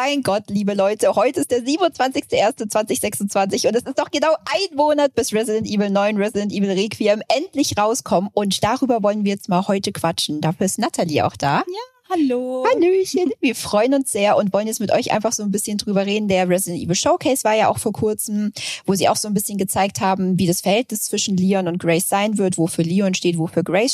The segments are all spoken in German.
mein Gott, liebe Leute, heute ist der 27.01.2026 und es ist noch genau ein Monat, bis Resident Evil 9, Resident Evil Requiem endlich rauskommen. Und darüber wollen wir jetzt mal heute quatschen. Dafür ist Nathalie auch da. Ja, hallo. Hallöchen. Wir freuen uns sehr und wollen jetzt mit euch einfach so ein bisschen drüber reden. Der Resident Evil Showcase war ja auch vor kurzem, wo sie auch so ein bisschen gezeigt haben, wie das Verhältnis zwischen Leon und Grace sein wird, wofür Leon steht, wofür Grace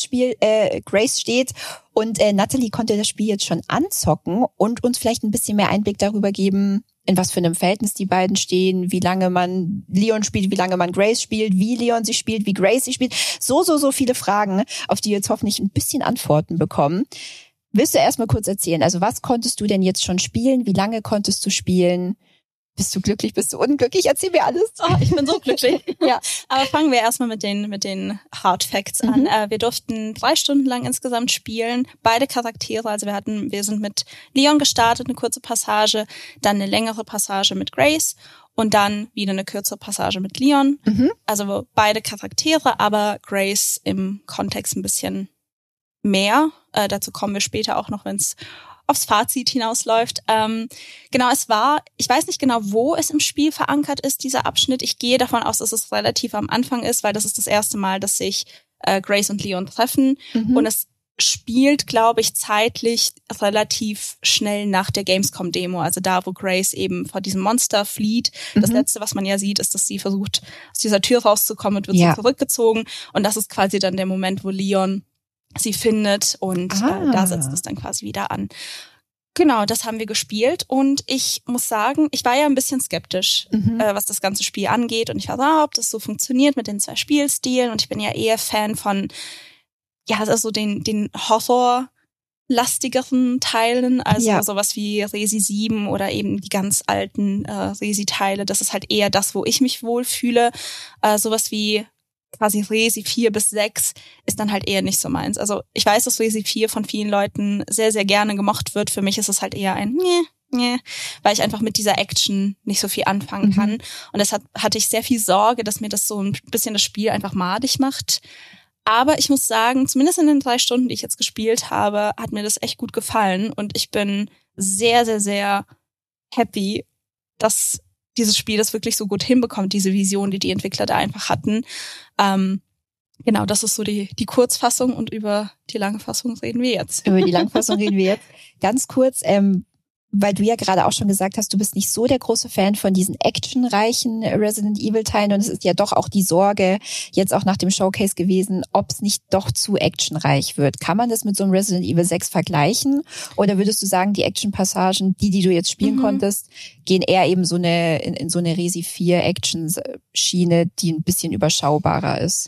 steht. Und Nathalie konnte das Spiel jetzt schon anzocken und uns vielleicht ein bisschen mehr Einblick darüber geben, in was für einem Verhältnis die beiden stehen, wie lange man Leon spielt, wie lange man Grace spielt, wie Leon sie spielt, wie Grace sie spielt. So viele Fragen, auf die wir jetzt hoffentlich ein bisschen Antworten bekommen. Willst du erstmal kurz erzählen, also was konntest du denn jetzt schon spielen? Wie lange konntest du spielen? Bist du glücklich, bist du unglücklich? Erzähl mir alles. Oh, ich bin so glücklich. Ja. Aber fangen wir erstmal mit den Hard Facts an. Wir durften 3 Stunden lang insgesamt spielen. Beide Charaktere, also wir sind mit Leon gestartet, eine kurze Passage, dann eine längere Passage mit Grace und dann wieder eine kürzere Passage mit Leon. Also beide Charaktere, aber Grace im Kontext ein bisschen mehr. Dazu kommen wir später auch noch, wenn es aufs Fazit hinausläuft. Genau, ich weiß nicht genau, wo es im Spiel verankert ist, dieser Abschnitt. Ich gehe davon aus, dass es relativ am Anfang ist, weil das ist das erste Mal, dass sich Grace und Leon treffen. Und es spielt, glaube ich, zeitlich relativ schnell nach der Gamescom-Demo. Also da, wo Grace eben vor diesem Monster flieht. Das Letzte, was man ja sieht, ist, dass sie versucht, aus dieser Tür rauszukommen und wird so zurückgezogen. Und das ist quasi dann der Moment, wo Leon sie findet und da setzt es dann quasi wieder an. Genau, das haben wir gespielt und ich muss sagen, ich war ja ein bisschen skeptisch, was das ganze Spiel angeht und ich war so, ob das so funktioniert mit den 2 Spielstilen und ich bin ja eher Fan von, ja, also den Horror-lastigeren Teilen, also sowas wie Resi 7 oder eben die ganz alten Resi-Teile, das ist halt eher das, wo ich mich wohlfühle, sowas wie quasi Resi 4 bis 6 ist dann halt eher nicht so meins. Also ich weiß, dass Resi 4 von vielen Leuten sehr, sehr gerne gemocht wird. Für mich ist es halt eher ein weil ich einfach mit dieser Action nicht so viel anfangen kann. Und deshalb hatte ich sehr viel Sorge, dass mir das so ein bisschen das Spiel einfach madig macht. Aber ich muss sagen, zumindest in den 3 Stunden, die ich jetzt gespielt habe, hat mir das echt gut gefallen. Und ich bin sehr, sehr, sehr happy, dass dieses Spiel das wirklich so gut hinbekommt, diese Vision, die Entwickler da einfach hatten. Genau, das ist so die Kurzfassung und über die lange Fassung reden wir jetzt. Über die Langfassung reden wir jetzt. Ganz kurz, weil du ja gerade auch schon gesagt hast, du bist nicht so der große Fan von diesen actionreichen Resident Evil-Teilen und es ist ja doch auch die Sorge jetzt auch nach dem Showcase gewesen, ob es nicht doch zu actionreich wird. Kann man das mit so einem Resident Evil 6 vergleichen oder würdest du sagen, die Action-Passagen, die du jetzt spielen konntest, gehen eher eben so in so eine Resi 4 Action-Schiene, die ein bisschen überschaubarer ist?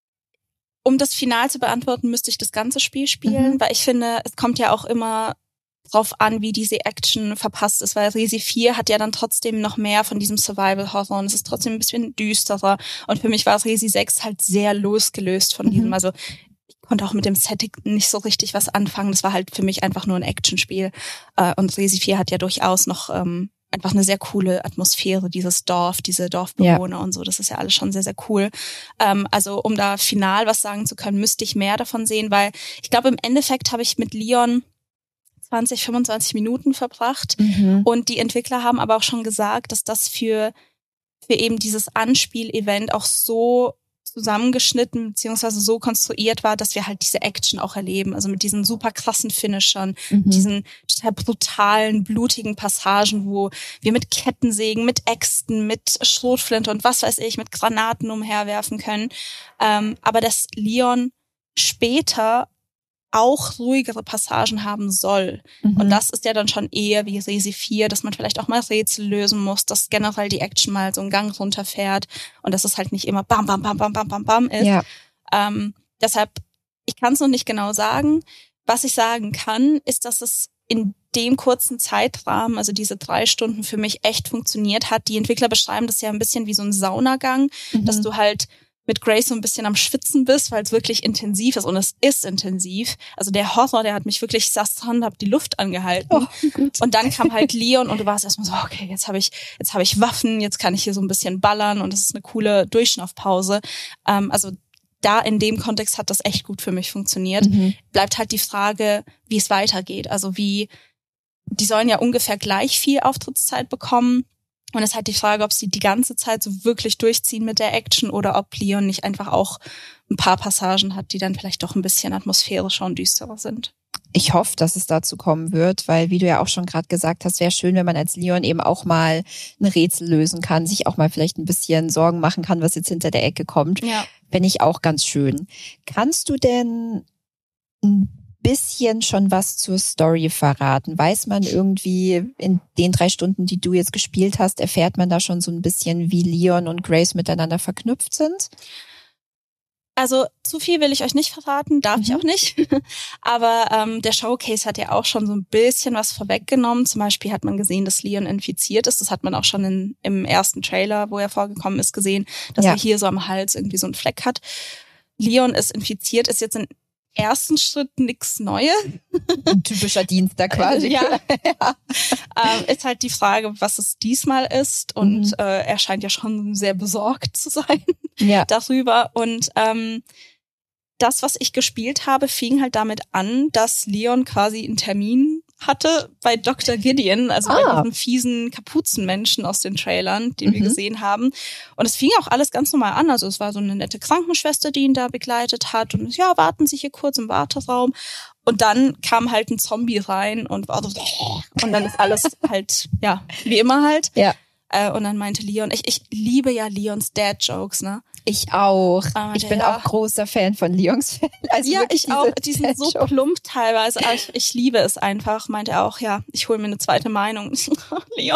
Um das final zu beantworten, müsste ich das ganze Spiel spielen, weil ich finde, es kommt ja auch immer drauf an, wie diese Action verpasst ist, weil Resi 4 hat ja dann trotzdem noch mehr von diesem Survival-Horror und es ist trotzdem ein bisschen düsterer und für mich war Resi 6 halt sehr losgelöst von diesem, also ich konnte auch mit dem Setting nicht so richtig was anfangen, das war halt für mich einfach nur ein Actionspiel und Resi 4 hat ja durchaus noch einfach eine sehr coole Atmosphäre, dieses Dorf, diese Dorfbewohner und so, das ist ja alles schon sehr, sehr cool. Also um da final was sagen zu können, müsste ich mehr davon sehen, weil ich glaube, im Endeffekt habe ich mit Leon 20, 25 Minuten verbracht. Und die Entwickler haben aber auch schon gesagt, dass das für eben dieses Anspiel-Event auch so zusammengeschnitten beziehungsweise so konstruiert war, dass wir halt diese Action auch erleben. Also mit diesen super krassen Finishern, diesen total brutalen, blutigen Passagen, wo wir mit Kettensägen, mit Äxten, mit Schrotflinte und was weiß ich, mit Granaten umherwerfen können. Aber dass Leon später auch ruhigere Passagen haben soll. Und das ist ja dann schon eher wie Resi 4, dass man vielleicht auch mal Rätsel lösen muss, dass generell die Action mal so einen Gang runterfährt und dass es halt nicht immer bam, bam, bam, bam, bam, bam, bam ist. Ja. Deshalb, ich kann es noch nicht genau sagen. Was ich sagen kann, ist, dass es in dem kurzen Zeitrahmen, also diese 3 Stunden für mich echt funktioniert hat. Die Entwickler beschreiben das ja ein bisschen wie so ein Saunagang, dass du halt mit Grace so ein bisschen am Schwitzen bist, weil es wirklich intensiv ist und es ist intensiv. Also der Horror, der hat mich wirklich, ich saß dran, hab die Luft angehalten. Oh, gut. Und dann kam halt Leon und du warst erstmal so, okay, jetzt habe ich Waffen, jetzt kann ich hier so ein bisschen ballern und das ist eine coole Durchschnaufpause. Also da in dem Kontext hat das echt gut für mich funktioniert. Bleibt halt die Frage, wie es weitergeht. Also wie die sollen ja ungefähr gleich viel Auftrittszeit bekommen. Und es ist halt die Frage, ob sie die ganze Zeit so wirklich durchziehen mit der Action oder ob Leon nicht einfach auch ein paar Passagen hat, die dann vielleicht doch ein bisschen atmosphärischer und düsterer sind. Ich hoffe, dass es dazu kommen wird, weil, wie du ja auch schon gerade gesagt hast, wäre schön, wenn man als Leon eben auch mal ein Rätsel lösen kann, sich auch mal vielleicht ein bisschen Sorgen machen kann, was jetzt hinter der Ecke kommt. Ja. Fände ich auch ganz schön. Kannst du denn ein bisschen schon was zur Story verraten? Weiß man irgendwie in den 3 Stunden, die du jetzt gespielt hast, erfährt man da schon so ein bisschen, wie Leon und Grace miteinander verknüpft sind? Also zu viel will ich euch nicht verraten, darf ich auch nicht. Aber der Showcase hat ja auch schon so ein bisschen was vorweggenommen. Zum Beispiel hat man gesehen, dass Leon infiziert ist. Das hat man auch schon im ersten Trailer, wo er vorgekommen ist, gesehen, dass er hier so am Hals irgendwie so einen Fleck hat. Leon ist infiziert, ist jetzt im ersten Schritt nichts Neues. Ein typischer Dienstag quasi. Ja. Ist halt die Frage, was es diesmal ist. Und er scheint ja schon sehr besorgt zu sein darüber. Und das, was ich gespielt habe, fing halt damit an, dass Leon quasi einen Termin hatte bei Dr. Gideon, also bei diesem fiesen Kapuzenmenschen aus den Trailern, den wir gesehen haben. Und es fing auch alles ganz normal an. Also es war so eine nette Krankenschwester, die ihn da begleitet hat. Und ja, warten Sie hier kurz im Warteraum. Und dann kam halt ein Zombie rein und war so, und dann ist alles halt, ja, wie immer halt. Ja. Und dann meinte Leon, ich liebe ja Leons Dad-Jokes, ne? Ich auch. Ich bin auch großer Fan von Leons Fan. Also ja, ich auch. Die sind so plump teilweise. Aber ich liebe es einfach. Meinte er auch, ja, ich hole mir eine zweite Meinung. Leon.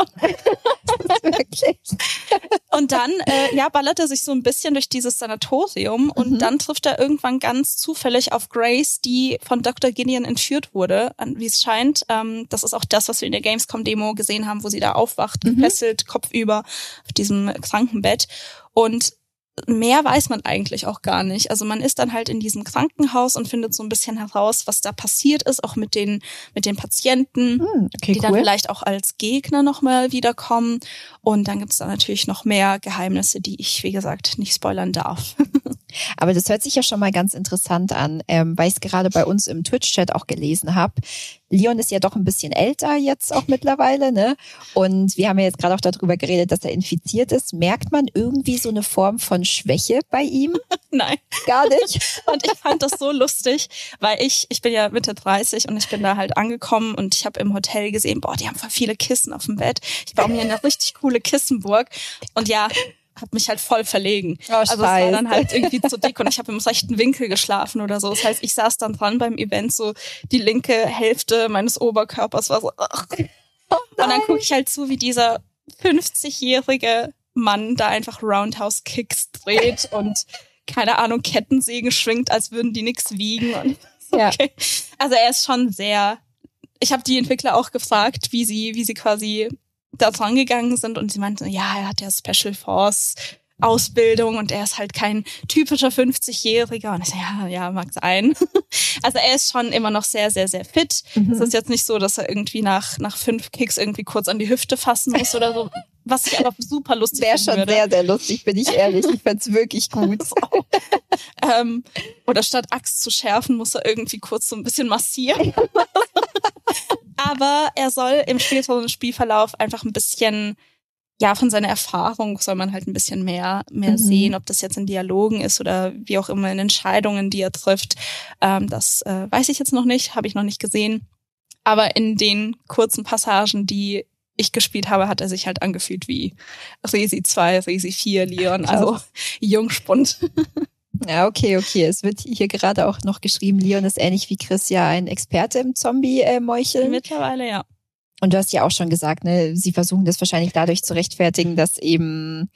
Wirklich. Und dann, ballert er sich so ein bisschen durch dieses Sanatorium und dann trifft er irgendwann ganz zufällig auf Grace, die von Dr. Gideon entführt wurde, wie es scheint. Das ist auch das, was wir in der Gamescom-Demo gesehen haben, wo sie da aufwacht, gefesselt, kopfüber auf diesem Krankenbett. Und mehr weiß man eigentlich auch gar nicht. Also man ist dann halt in diesem Krankenhaus und findet so ein bisschen heraus, was da passiert ist, auch mit den Patienten, die dann vielleicht auch als Gegner nochmal wiederkommen. Und dann gibt's da natürlich noch mehr Geheimnisse, die ich, wie gesagt, nicht spoilern darf. Aber das hört sich ja schon mal ganz interessant an, weil ich es gerade bei uns im Twitch-Chat auch gelesen habe. Leon ist ja doch ein bisschen älter jetzt auch mittlerweile, ne? Und wir haben ja jetzt gerade auch darüber geredet, dass er infiziert ist. Merkt man irgendwie so eine Form von Schwäche bei ihm? Nein. Gar nicht? Und ich fand das so lustig, weil ich bin ja Mitte 30 und ich bin da halt angekommen und ich habe im Hotel gesehen, die haben voll viele Kissen auf dem Bett. Ich baue mir eine richtig coole Kissenburg. Und ja, hab mich halt voll verlegen. Also es war dann halt irgendwie zu dick und ich habe im rechten Winkel geschlafen oder so. Das heißt, ich saß dann dran beim Event, so die linke Hälfte meines Oberkörpers war so. Und dann gucke ich halt zu, wie dieser 50-jährige Mann da einfach Roundhouse-Kicks dreht und keine Ahnung, Kettensägen schwingt, als würden die nichts wiegen. Und okay. Also er ist schon sehr. Ich habe die Entwickler auch gefragt, wie sie quasi da dran gegangen sind und sie meinten, ja, er hat ja Special Force Ausbildung und er ist halt kein typischer 50-Jähriger. Und ich so, ja, mag sein. Also er ist schon immer noch sehr, sehr, sehr fit. Es ist jetzt nicht so, dass er irgendwie nach 5 Kicks irgendwie kurz an die Hüfte fassen muss oder so. Was ich aber super lustig finde. Wäre schon sehr, sehr lustig, bin ich ehrlich. Ich find's wirklich gut. Oder statt Axt zu schärfen, muss er irgendwie kurz so ein bisschen massieren. Aber er soll im späteren Spielverlauf einfach ein bisschen, von seiner Erfahrung soll man halt ein bisschen mehr sehen, ob das jetzt in Dialogen ist oder wie auch immer in Entscheidungen, die er trifft. Das weiß ich jetzt noch nicht, habe ich noch nicht gesehen. Aber in den kurzen Passagen, die ich gespielt habe, hat er sich halt angefühlt wie Resi 2, Resi 4, Leon, also Jungspund. Ja, okay. Es wird hier gerade auch noch geschrieben, Leon ist ähnlich wie Chris ja ein Experte im Zombie-Meucheln. Mittlerweile, ja. Und du hast ja auch schon gesagt, ne, sie versuchen das wahrscheinlich dadurch zu rechtfertigen, dass eben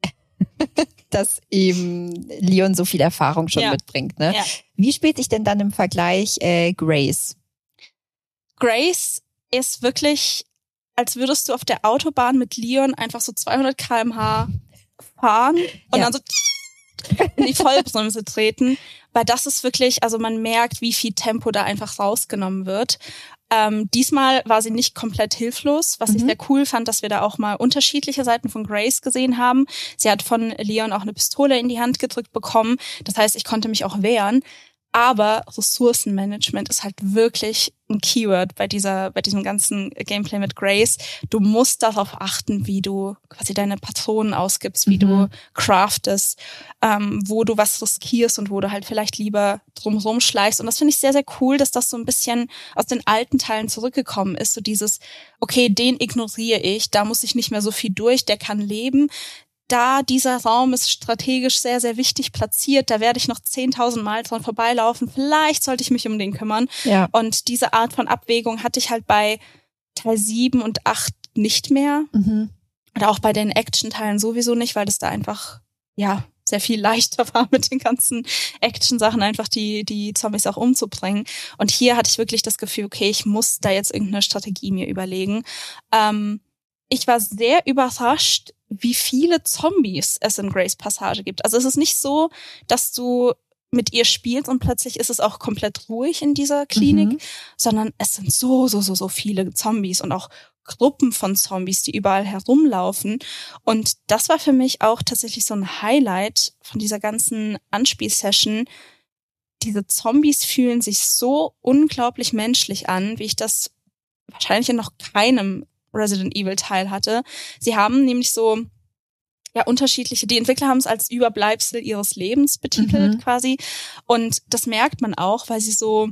Leon so viel Erfahrung schon mitbringt, ne? Ja. Wie spielt sich denn dann im Vergleich Grace? Grace ist wirklich, als würdest du auf der Autobahn mit Leon einfach so 200 km/h fahren und dann so in die Vollbremse treten, weil das ist wirklich, also man merkt, wie viel Tempo da einfach rausgenommen wird. Diesmal war sie nicht komplett hilflos, was ich sehr cool fand, dass wir da auch mal unterschiedliche Seiten von Grace gesehen haben. Sie hat von Leon auch eine Pistole in die Hand gedrückt bekommen, das heißt, ich konnte mich auch wehren. Aber Ressourcenmanagement ist halt wirklich ein Keyword bei diesem ganzen Gameplay mit Grace. Du musst darauf achten, wie du quasi deine Patronen ausgibst, wie du craftest, wo du was riskierst und wo du halt vielleicht lieber drumherum schleichst. Und das finde ich sehr, sehr cool, dass das so ein bisschen aus den alten Teilen zurückgekommen ist. So dieses, okay, den ignoriere ich, da muss ich nicht mehr so viel durch, der kann leben. Da dieser Raum ist strategisch sehr, sehr wichtig platziert, da werde ich noch 10.000 Mal dran vorbeilaufen. Vielleicht sollte ich mich um den kümmern. Ja. Und diese Art von Abwägung hatte ich halt bei Teil 7 und 8 nicht mehr. Oder auch bei den Action-Teilen sowieso nicht, weil das da einfach, ja, sehr viel leichter war mit den ganzen Action-Sachen, einfach die Zombies auch umzubringen. Und hier hatte ich wirklich das Gefühl, okay, ich muss da jetzt irgendeine Strategie mir überlegen. Ich war sehr überrascht, wie viele Zombies es in Grace Passage gibt. Also es ist nicht so, dass du mit ihr spielst und plötzlich ist es auch komplett ruhig in dieser Klinik, sondern es sind so viele Zombies und auch Gruppen von Zombies, die überall herumlaufen. Und das war für mich auch tatsächlich so ein Highlight von dieser ganzen Anspielsession. Diese Zombies fühlen sich so unglaublich menschlich an, wie ich das wahrscheinlich in noch keinem Resident Evil Teil hatte. Sie haben nämlich so unterschiedliche, die Entwickler haben es als Überbleibsel ihres Lebens betitelt quasi. Und das merkt man auch, weil sie so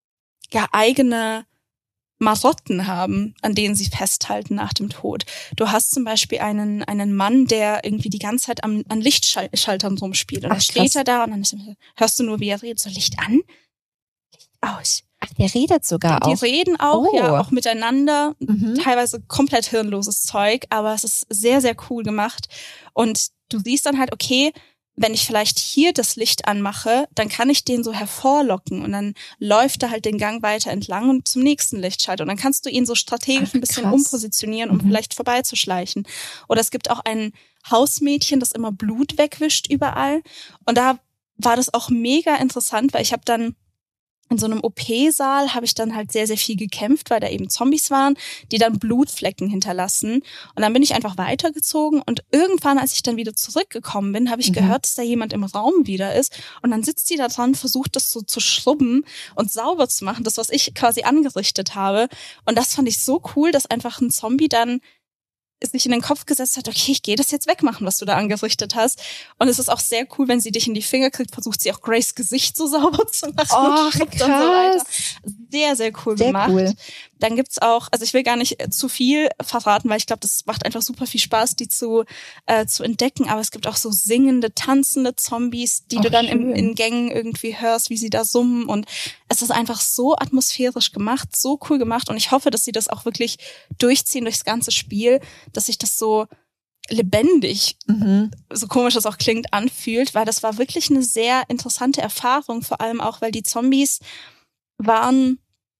eigene Marotten haben, an denen sie festhalten nach dem Tod. Du hast zum Beispiel einen Mann, der irgendwie die ganze Zeit an Lichtschaltern rumspielt. Und dann steht er da und dann hörst du nur, wie er redet. So, Licht an, Licht aus. Ach, der redet sogar auch. Die reden auch, auch miteinander. Teilweise komplett hirnloses Zeug, aber es ist sehr, sehr cool gemacht. Und du siehst dann halt, okay, wenn ich vielleicht hier das Licht anmache, dann kann ich den so hervorlocken und dann läuft er halt den Gang weiter entlang und zum nächsten Lichtschalter. Und dann kannst du ihn so strategisch ein bisschen umpositionieren, um vielleicht vorbeizuschleichen. Oder es gibt auch ein Hausmädchen, das immer Blut wegwischt überall. Und da war das auch mega interessant, weil ich habe dann in so einem OP-Saal habe ich dann halt sehr, sehr viel gekämpft, weil da eben Zombies waren, die dann Blutflecken hinterlassen. Und dann bin ich einfach weitergezogen und irgendwann, als ich dann wieder zurückgekommen bin, habe ich gehört, dass da jemand im Raum wieder ist. Und dann sitzt die da dran, versucht das so zu schrubben und sauber zu machen, das, was ich quasi angerichtet habe. Und das fand ich so cool, dass einfach ein Zombie dann sich in den Kopf gesetzt hat, okay, ich gehe das jetzt wegmachen, was du da angerichtet hast. Und es ist auch sehr cool, wenn sie dich in die Finger kriegt, versucht sie auch Grace Gesicht so sauber zu machen. Oh, krass. Und so weiter. Sehr, sehr cool gemacht. Cool. Dann gibt's auch, also ich will gar nicht zu viel verraten, weil ich glaube, das macht einfach super viel Spaß, die zu entdecken. Aber es gibt auch so singende, tanzende Zombies, die du dann in Gängen irgendwie hörst, wie sie da summen. Und es ist einfach so atmosphärisch gemacht, so cool gemacht. Und ich hoffe, dass sie das auch wirklich durchziehen durchs ganze Spiel, dass sich das so lebendig, so komisch das auch klingt, anfühlt, weil das war wirklich eine sehr interessante Erfahrung, vor allem auch, weil die Zombies waren,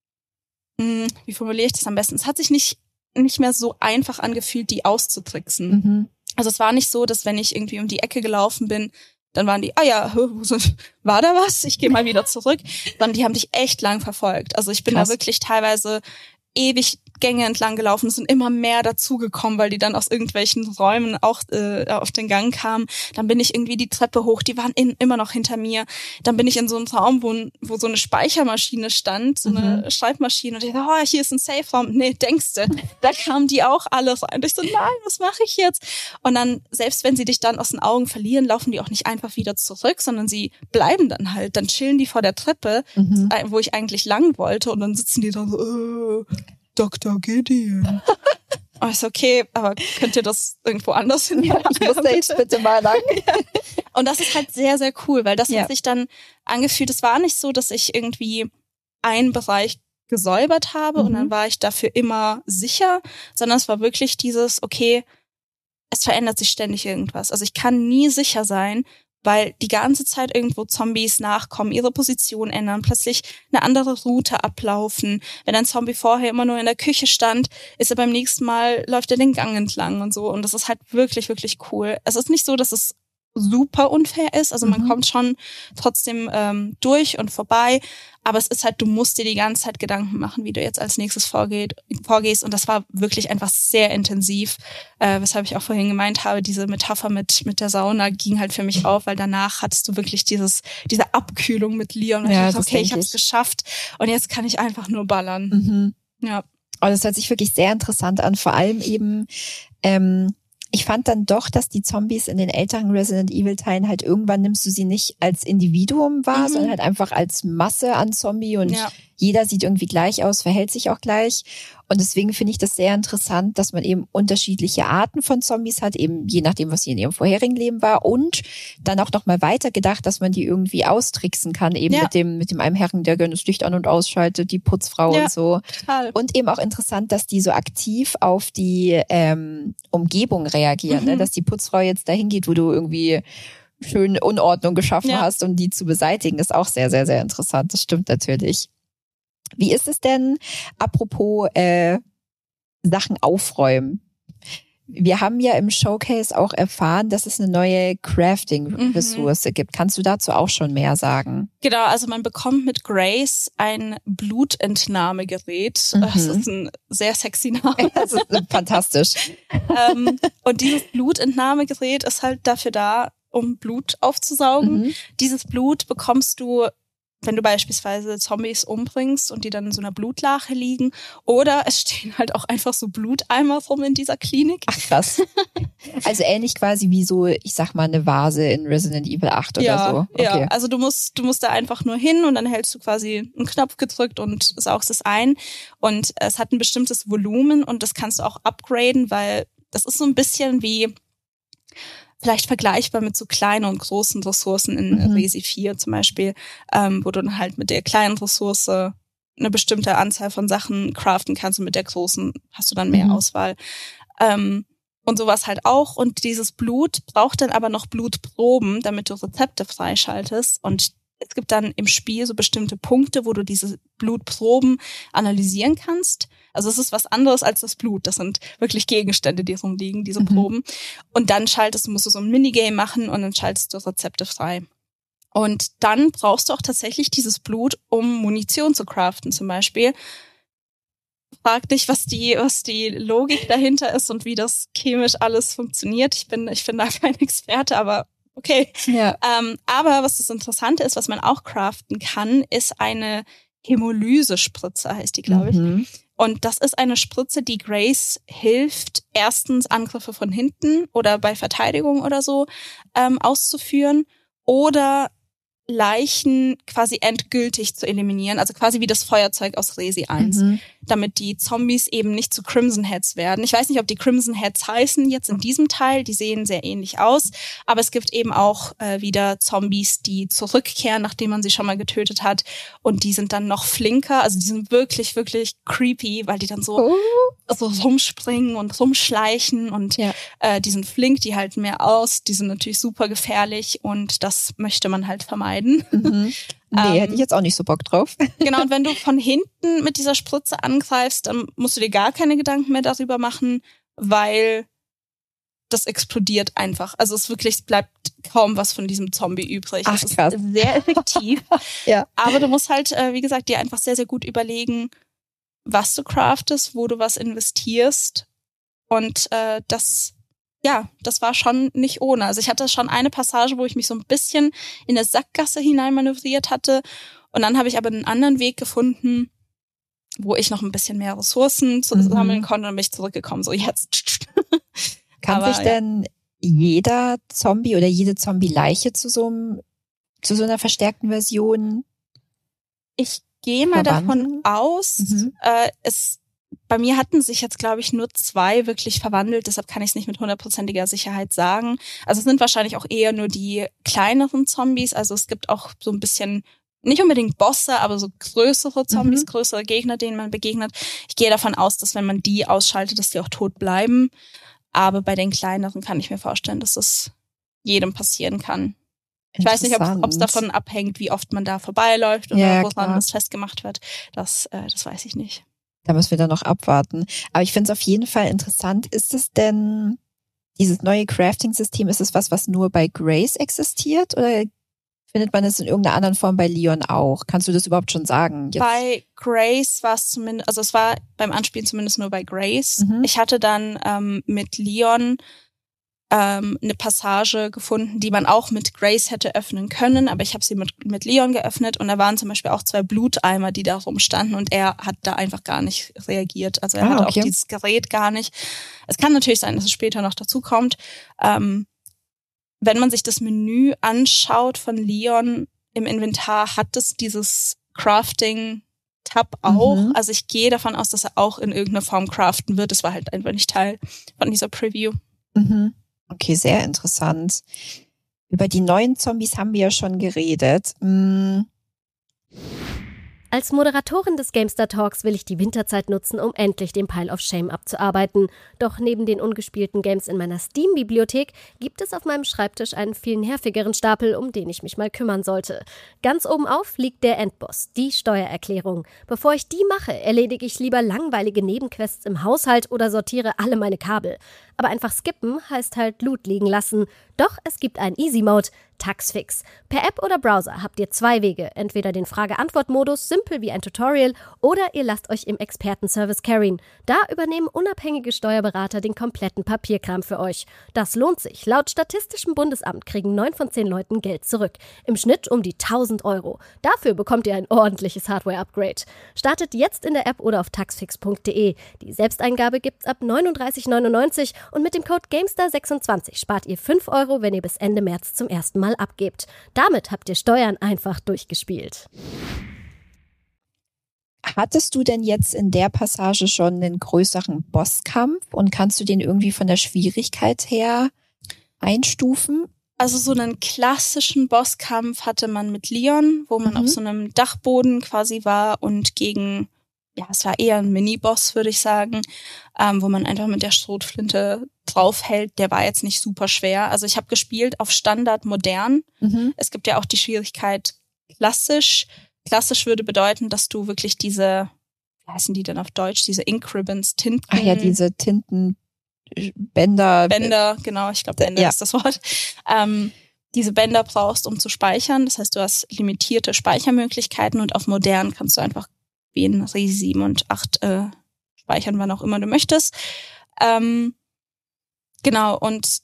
wie formuliere ich das am besten? Es hat sich nicht mehr so einfach angefühlt, die auszutricksen. Also es war nicht so, dass wenn ich irgendwie um die Ecke gelaufen bin, dann waren die, war da was? Ich gehe mal wieder zurück. Sondern die haben dich echt lang verfolgt. Also ich bin da wirklich teilweise ewig Gänge entlang gelaufen. Es sind immer mehr dazugekommen, weil die dann aus irgendwelchen Räumen auch auf den Gang kamen. Dann bin ich irgendwie die Treppe hoch, die waren immer noch hinter mir. Dann bin ich in so einen Raum, wo so eine Speichermaschine stand, so eine Schreibmaschine. Und ich dachte, hier ist ein Safe-Raum. Nee, denkste, da kamen die auch alle rein. Und ich so, nein, was mache ich jetzt? Und dann, selbst wenn sie dich dann aus den Augen verlieren, laufen die auch nicht einfach wieder zurück, sondern sie bleiben dann halt. Dann chillen die vor der Treppe, wo ich eigentlich lang wollte. Und dann sitzen die da so, Dr. Gideon. Oh, ist okay, aber könnt ihr das irgendwo anders hin? Ja, ich muss da jetzt bitte mal lang. Und das ist halt sehr, sehr cool, weil das hat sich dann angefühlt, es war nicht so, dass ich irgendwie einen Bereich gesäubert habe und dann war ich dafür immer sicher, sondern es war wirklich dieses, okay, es verändert sich ständig irgendwas. Also ich kann nie sicher sein, weil die ganze Zeit irgendwo Zombies nachkommen, ihre Position ändern, plötzlich eine andere Route ablaufen. Wenn ein Zombie vorher immer nur in der Küche stand, ist er beim nächsten Mal, läuft er den Gang entlang und so. Und das ist halt wirklich, wirklich cool. Es ist nicht so, dass es super unfair ist. Also man kommt schon trotzdem durch und vorbei. Aber es ist halt, du musst dir die ganze Zeit Gedanken machen, wie du jetzt als nächstes vorgehst. Und das war wirklich einfach sehr intensiv. Weshalb ich auch vorhin gemeint habe, diese Metapher mit der Sauna ging halt für mich auf, weil danach hattest du wirklich diese Abkühlung mit Leon. Und Ja, ich dachte, okay, ich habe es geschafft. Und jetzt kann ich einfach nur ballern. Ja. Und das hört sich wirklich sehr interessant an. Vor allem eben, ich fand dann doch, dass die Zombies in den älteren Resident Evil Teilen halt irgendwann nimmst du sie nicht als Individuum wahr, sondern halt einfach als Masse an Zombie und jeder sieht irgendwie gleich aus, verhält sich auch gleich. Und deswegen finde ich das sehr interessant, dass man eben unterschiedliche Arten von Zombies hat, eben je nachdem, was sie in ihrem vorherigen Leben war. Und dann auch noch mal weiter gedacht, dass man die irgendwie austricksen kann, eben mit dem einen Herren, der gerne das Licht an- und ausschaltet, die Putzfrau und so. Total. Und eben auch interessant, dass die so aktiv auf die Umgebung reagieren, ne? Dass die Putzfrau jetzt dahin geht, wo du irgendwie schön Unordnung geschaffen hast, um die zu beseitigen, ist auch sehr, sehr, sehr interessant. Das stimmt natürlich. Wie ist es denn, apropos Sachen aufräumen? Wir haben ja im Showcase auch erfahren, dass es eine neue Crafting-Ressource gibt. Kannst du dazu auch schon mehr sagen? Genau, also man bekommt mit Grace ein Blutentnahmegerät. Das ist ein sehr sexy Name. Das ist fantastisch. Und dieses Blutentnahmegerät ist halt dafür da, um Blut aufzusaugen. Dieses Blut bekommst du, wenn du beispielsweise Zombies umbringst und die dann in so einer Blutlache liegen. Oder es stehen halt auch einfach so Bluteimer rum in dieser Klinik. Ach krass. Also ähnlich quasi wie so, ich sag mal, eine Vase in Resident Evil 8 oder so. Okay. Ja, also du musst da einfach nur hin und dann hältst du quasi einen Knopf gedrückt und saugst es ein. Und es hat ein bestimmtes Volumen und das kannst du auch upgraden, weil das ist so ein bisschen wie vielleicht vergleichbar mit so kleinen und großen Ressourcen in Resi 4 zum Beispiel, wo du dann halt mit der kleinen Ressource eine bestimmte Anzahl von Sachen craften kannst und mit der großen hast du dann mehr Auswahl. Und sowas halt auch. Und dieses Blut braucht dann aber noch Blutproben, damit du Rezepte freischaltest. Und es gibt dann im Spiel so bestimmte Punkte, wo du diese Blutproben analysieren kannst. Also es ist was anderes als das Blut. Das sind wirklich Gegenstände, die rumliegen, diese Proben. Und dann musst du so ein Minigame machen und dann schaltest du Rezepte frei. Und dann brauchst du auch tatsächlich dieses Blut, um Munition zu craften zum Beispiel. Frag dich, was die Logik dahinter ist und wie das chemisch alles funktioniert. Ich bin da kein Experte, aber okay. Ja. Aber was das Interessante ist, was man auch craften kann, ist eine Hämolysespritze, heißt die, glaube ich. Und das ist eine Spritze, die Grace hilft, erstens Angriffe von hinten oder bei Verteidigung oder so auszuführen oder Leichen quasi endgültig zu eliminieren, also quasi wie das Feuerzeug aus Resi 1, damit die Zombies eben nicht zu Crimson Heads werden. Ich weiß nicht, ob die Crimson Heads heißen jetzt in diesem Teil, die sehen sehr ähnlich aus, aber es gibt eben auch wieder Zombies, die zurückkehren, nachdem man sie schon mal getötet hat und die sind dann noch flinker, also die sind wirklich, wirklich creepy, weil die dann so rumspringen und rumschleichen und die sind flink, die halten mehr aus, die sind natürlich super gefährlich und das möchte man halt vermeiden. Nee, hätte ich jetzt auch nicht so Bock drauf. Genau, und wenn du von hinten mit dieser Spritze angreifst, dann musst du dir gar keine Gedanken mehr darüber machen, weil das explodiert einfach. Also es bleibt kaum was von diesem Zombie übrig. Ach, das krass. ist sehr effektiv. Ja. Aber du musst halt, wie gesagt, dir einfach sehr, sehr gut überlegen, was du craftest, wo du was investierst. Und das war schon nicht ohne. Also ich hatte schon eine Passage, wo ich mich so ein bisschen in der Sackgasse hineinmanövriert hatte. Und dann habe ich aber einen anderen Weg gefunden, wo ich noch ein bisschen mehr Ressourcen sammeln konnte. Und dann bin ich zurückgekommen. So jetzt. Kann sich denn jeder Zombie oder jede Zombie-Leiche zu so einer verstärkten Version Ich gehe mal davon aus, bei mir hatten sich jetzt, glaube ich, nur 2 wirklich verwandelt, deshalb kann ich es nicht mit 100%iger Sicherheit sagen. Also es sind wahrscheinlich auch eher nur die kleineren Zombies, also es gibt auch so ein bisschen, nicht unbedingt Bosse, aber so größere Zombies, größere Gegner, denen man begegnet. Ich gehe davon aus, dass wenn man die ausschaltet, dass die auch tot bleiben. Aber bei den kleineren kann ich mir vorstellen, dass das jedem passieren kann. Ich weiß nicht, ob es davon abhängt, wie oft man da vorbeiläuft oder woran das festgemacht wird. Das weiß ich nicht. Da müssen wir dann noch abwarten. Aber ich finde es auf jeden Fall interessant. Ist es denn dieses neue Crafting-System, ist es was nur bei Grace existiert oder findet man es in irgendeiner anderen Form bei Leon auch? Kannst du das überhaupt schon sagen? Jetzt? Bei Grace war es zumindest, also es war beim Anspielen zumindest nur bei Grace. Ich hatte dann mit Leon eine Passage gefunden, die man auch mit Grace hätte öffnen können, aber ich habe sie mit Leon geöffnet und da waren zum Beispiel auch 2 Bluteimer, die da rumstanden und er hat da einfach gar nicht reagiert. Also er hatte auch dieses Gerät gar nicht. Es kann natürlich sein, dass es später noch dazu kommt. Wenn man sich das Menü anschaut von Leon im Inventar, hat es dieses Crafting-Tab auch. Also ich gehe davon aus, dass er auch in irgendeiner Form craften wird. Das war halt einfach nicht Teil von dieser Preview. Okay, sehr interessant. Über die neuen Zombies haben wir ja schon geredet. Als Moderatorin des GameStar Talks will ich die Winterzeit nutzen, um endlich den Pile of Shame abzuarbeiten. Doch neben den ungespielten Games in meiner Steam-Bibliothek gibt es auf meinem Schreibtisch einen viel nervigeren Stapel, um den ich mich mal kümmern sollte. Ganz oben auf liegt der Endboss, die Steuererklärung. Bevor ich die mache, erledige ich lieber langweilige Nebenquests im Haushalt oder sortiere alle meine Kabel. Aber einfach skippen heißt halt Loot liegen lassen. Doch es gibt einen Easy-Mode, Taxfix. Per App oder Browser habt ihr 2 Wege. Entweder den Frage-Antwort-Modus, simpel wie ein Tutorial, oder ihr lasst euch im Expertenservice carryen. Da übernehmen unabhängige Steuerberater den kompletten Papierkram für euch. Das lohnt sich. Laut Statistischem Bundesamt kriegen 9 von 10 Leuten Geld zurück. Im Schnitt um die 1.000 €. Dafür bekommt ihr ein ordentliches Hardware-Upgrade. Startet jetzt in der App oder auf taxfix.de. Die Selbsteingabe gibt's ab 39,99 € und mit dem Code GameStar26 spart ihr 5 €, wenn ihr bis Ende März zum ersten Mal abgebt. Damit habt ihr Steuern einfach durchgespielt. Hattest du denn jetzt in der Passage schon einen größeren Bosskampf und kannst du den irgendwie von der Schwierigkeit her einstufen? Also so einen klassischen Bosskampf hatte man mit Leon, wo man auf so einem Dachboden quasi war und gegen, ja, es war eher ein Mini-Boss, würde ich sagen, wo man einfach mit der Schrotflinte draufhält. Der war jetzt nicht super schwer. Also ich habe gespielt auf Standard modern. Es gibt ja auch die Schwierigkeit klassisch. Klassisch würde bedeuten, dass du wirklich diese, wie heißen die denn auf Deutsch, diese Ink Ribbons, Tinten. Ach ja, diese Tintenbänder. Bänder, genau, ich glaube Bänder ist das Wort. Diese Bänder brauchst, um zu speichern. Das heißt, du hast limitierte Speichermöglichkeiten und auf modern kannst du einfach wie in Resi 7 und 8 speichern, wann auch immer du möchtest. Genau, und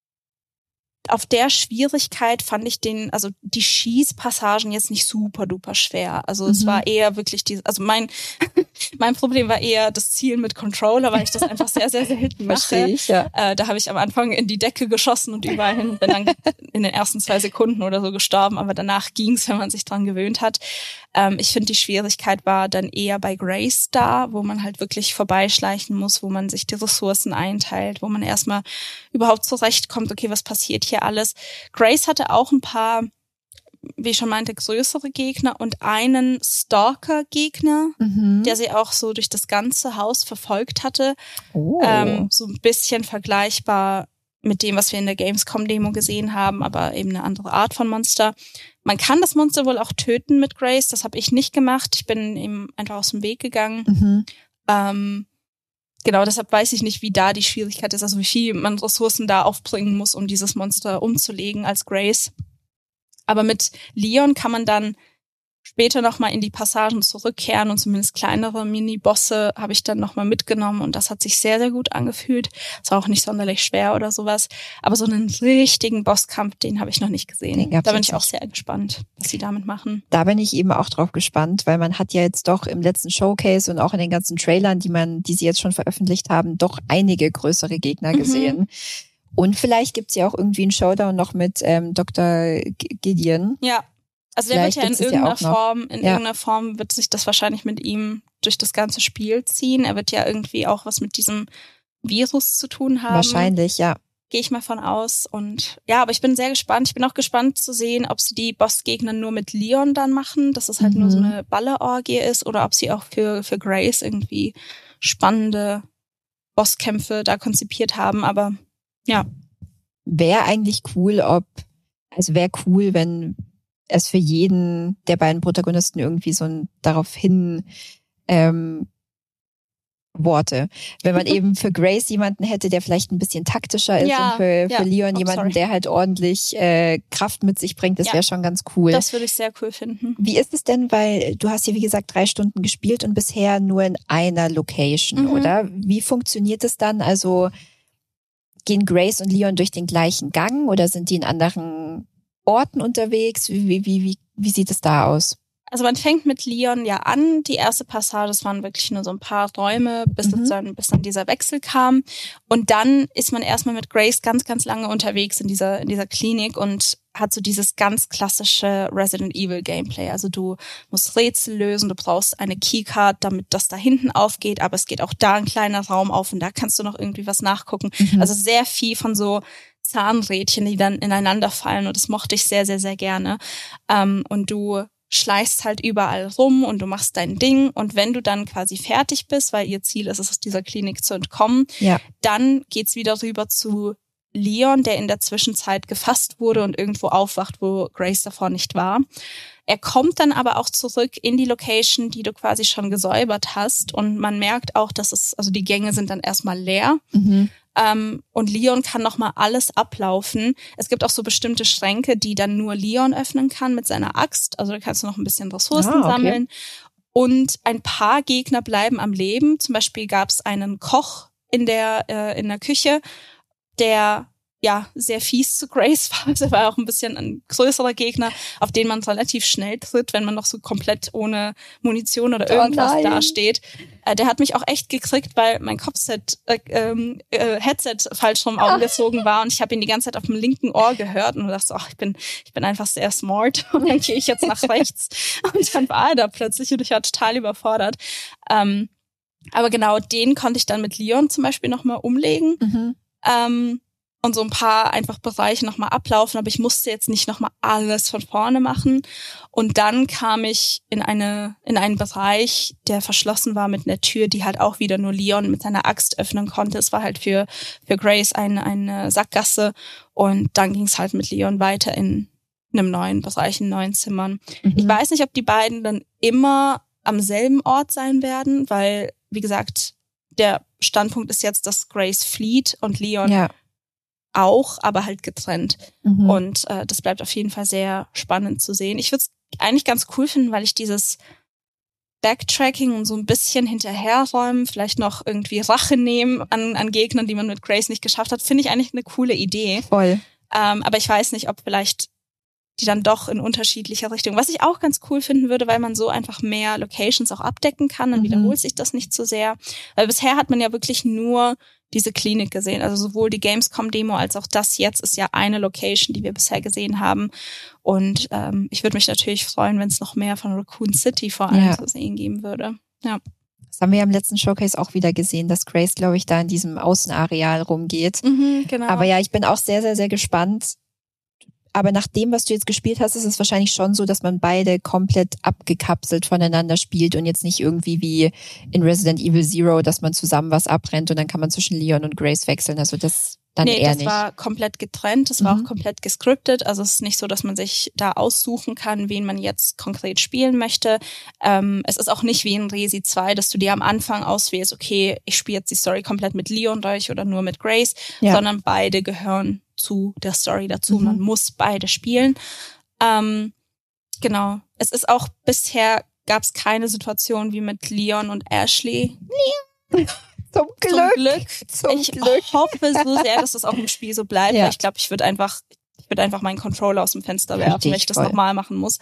auf der Schwierigkeit fand ich die Schießpassagen jetzt nicht super duper schwer. Also es war eher wirklich mein Problem war eher das Zielen mit Controller, weil ich das einfach sehr, sehr selten mache. Verstehe ich, ja. Da habe ich am Anfang in die Decke geschossen und überall hin, bin dann in den ersten 2 Sekunden oder so gestorben, aber danach ging's, wenn man sich dran gewöhnt hat. Ich finde, die Schwierigkeit war dann eher bei Grace da, wo man halt wirklich vorbeischleichen muss, wo man sich die Ressourcen einteilt, wo man erstmal überhaupt zurechtkommt, okay, was passiert hier alles. Grace hatte auch ein paar, wie ich schon meinte, größere Gegner und einen Stalker-Gegner, der sie auch so durch das ganze Haus verfolgt hatte. So ein bisschen vergleichbar mit dem, was wir in der Gamescom-Demo gesehen haben, aber eben eine andere Art von Monster. Man kann das Monster wohl auch töten mit Grace, das habe ich nicht gemacht. Ich bin ihm einfach aus dem Weg gegangen. Genau, deshalb weiß ich nicht, wie da die Schwierigkeit ist, also wie viel man Ressourcen da aufbringen muss, um dieses Monster umzulegen als Grace. Aber mit Leon kann man dann später nochmal in die Passagen zurückkehren und zumindest kleinere Mini-Bosse habe ich dann nochmal mitgenommen und das hat sich sehr, sehr gut angefühlt. Es war auch nicht sonderlich schwer oder sowas. Aber so einen richtigen Bosskampf, den habe ich noch nicht gesehen. Da bin ich auch sehr gespannt, was sie damit machen. Da bin ich eben auch drauf gespannt, weil man hat ja jetzt doch im letzten Showcase und auch in den ganzen Trailern, die sie jetzt schon veröffentlicht haben, doch einige größere Gegner gesehen. Und vielleicht gibt's ja auch irgendwie einen Showdown noch mit Dr. Gideon. Ja. Also der wird ja in irgendeiner Form wird sich das wahrscheinlich mit ihm durch das ganze Spiel ziehen. Er wird ja irgendwie auch was mit diesem Virus zu tun haben. Wahrscheinlich, ja. Gehe ich mal von aus. Und ja, aber ich bin sehr gespannt. Ich bin auch gespannt zu sehen, ob sie die Bossgegner nur mit Leon dann machen, dass es halt nur so eine Ballerorgie ist, oder ob sie auch für Grace irgendwie spannende Bosskämpfe da konzipiert haben. Aber ja. Wäre eigentlich cool, wenn es für jeden der beiden Protagonisten irgendwie so darauf hin Worte. Wenn man eben für Grace jemanden hätte, der vielleicht ein bisschen taktischer ist und für Leon jemanden, der halt ordentlich Kraft mit sich bringt, das wäre schon ganz cool. Das würde ich sehr cool finden. Wie ist es denn, weil du hast ja wie gesagt 3 Stunden gespielt und bisher nur in einer Location, oder? Wie funktioniert es dann? Also gehen Grace und Leon durch den gleichen Gang oder sind die in anderen Orten unterwegs? Wie sieht es da aus? Also man fängt mit Leon ja an. Die erste Passage, das waren wirklich nur so ein paar Räume, bis dann dieser Wechsel kam. Und dann ist man erstmal mit Grace ganz, ganz lange unterwegs in dieser Klinik und hat so dieses ganz klassische Resident Evil Gameplay. Also du musst Rätsel lösen, du brauchst eine Keycard, damit das da hinten aufgeht, aber es geht auch da ein kleiner Raum auf und da kannst du noch irgendwie was nachgucken. Also sehr viel von so Zahnrädchen, die dann ineinander fallen und das mochte ich sehr, sehr, sehr gerne. Und du schleichst halt überall rum und du machst dein Ding und wenn du dann quasi fertig bist, weil ihr Ziel ist es, aus dieser Klinik zu entkommen, dann geht's wieder rüber zu Leon, der in der Zwischenzeit gefasst wurde und irgendwo aufwacht, wo Grace davor nicht war. Er kommt dann aber auch zurück in die Location, die du quasi schon gesäubert hast und man merkt auch, dass also die Gänge sind dann erstmal leer. Und Leon kann nochmal alles ablaufen. Es gibt auch so bestimmte Schränke, die dann nur Leon öffnen kann mit seiner Axt. Also da kannst du noch ein bisschen Ressourcen sammeln. Und ein paar Gegner bleiben am Leben. Zum Beispiel gab es einen Koch in der Küche, der sehr fies zu Grace war. Also er war auch ein bisschen ein größerer Gegner, auf den man relativ schnell tritt, wenn man noch so komplett ohne Munition oder irgendwas dasteht. Der hat mich auch echt gekriegt, weil mein Headset falsch rum aufgezogen war und ich habe ihn die ganze Zeit auf dem linken Ohr gehört und dachte, ich bin einfach sehr smart und dann gehe ich jetzt nach rechts. Und dann war er da plötzlich und ich war total überfordert. Aber genau den konnte ich dann mit Leon zum Beispiel nochmal umlegen. Und so ein paar einfach Bereiche nochmal ablaufen, aber ich musste jetzt nicht nochmal alles von vorne machen. Und dann kam ich in einen Bereich, der verschlossen war mit einer Tür, die halt auch wieder nur Leon mit seiner Axt öffnen konnte. Es war halt für Grace eine Sackgasse und dann ging es halt mit Leon weiter in einem neuen Bereich, in neuen Zimmern. Ich weiß nicht, ob die beiden dann immer am selben Ort sein werden, weil, wie gesagt, der Standpunkt ist jetzt, dass Grace flieht und Leon auch, aber halt getrennt. Und das bleibt auf jeden Fall sehr spannend zu sehen. Ich würde es eigentlich ganz cool finden, weil ich dieses Backtracking und so ein bisschen hinterherräumen, vielleicht noch irgendwie Rache nehmen an Gegnern, die man mit Grace nicht geschafft hat, finde ich eigentlich eine coole Idee. Voll. Aber ich weiß nicht, ob vielleicht die dann doch in unterschiedlicher Richtung. Was ich auch ganz cool finden würde, weil man so einfach mehr Locations auch abdecken kann, dann wiederholt sich das nicht so sehr. Weil bisher hat man ja wirklich nur diese Klinik gesehen. Also sowohl die Gamescom-Demo als auch das jetzt ist ja eine Location, die wir bisher gesehen haben. Und ich würde mich natürlich freuen, wenn es noch mehr von Raccoon City vor allem zu sehen geben würde. Ja. Das haben wir ja im letzten Showcase auch wieder gesehen, dass Grace, glaube ich, da in diesem Außenareal rumgeht. Genau. Aber ja, ich bin auch sehr, sehr, sehr gespannt. Aber nach dem, was du jetzt gespielt hast, ist es wahrscheinlich schon so, dass man beide komplett abgekapselt voneinander spielt und jetzt nicht irgendwie wie in Resident Evil Zero, dass man zusammen was abbrennt und dann kann man zwischen Leon und Grace wechseln. Also das dann eher nicht. Nee, das war komplett getrennt. Das war auch komplett gescriptet. Also es ist nicht so, dass man sich da aussuchen kann, wen man jetzt konkret spielen möchte. Es ist auch nicht wie in Resi 2, dass du dir am Anfang auswählst, okay, ich spiele jetzt die Story komplett mit Leon durch oder nur mit Grace, sondern beide gehören zu der Story dazu. Man muss beide spielen. Genau. Es ist auch bisher gab es keine Situation wie mit Leon und Ashley. Zum Glück. Ich hoffe so sehr, dass das auch im Spiel so bleibt. Weil ich glaube, ich würde einfach meinen Controller aus dem Fenster werfen, wenn ich das nochmal machen muss.